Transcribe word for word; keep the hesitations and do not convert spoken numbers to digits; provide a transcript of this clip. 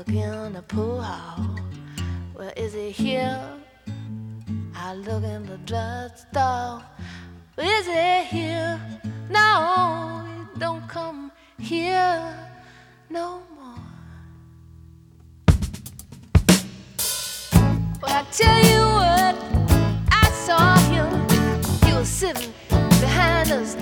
look in the pool hall. Well, is he here? I look in the drugstore. Is he here? No, he don't come here no more. Well, I tell you what, I saw him. He was sitting behind us